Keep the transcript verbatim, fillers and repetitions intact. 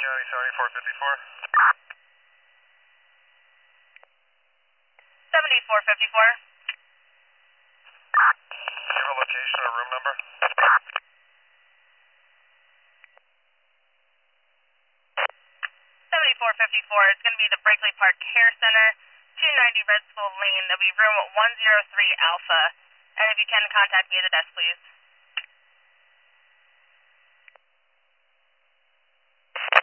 County seventy-four fifty-four. seventy-four fifty-four. Do you have a location or room number? seventy-four fifty-four. It's going to be the Brinkley Park Care Center, two ninety Red School Lane. That'll be room one oh three Alpha. And if you can, contact me at the desk, please.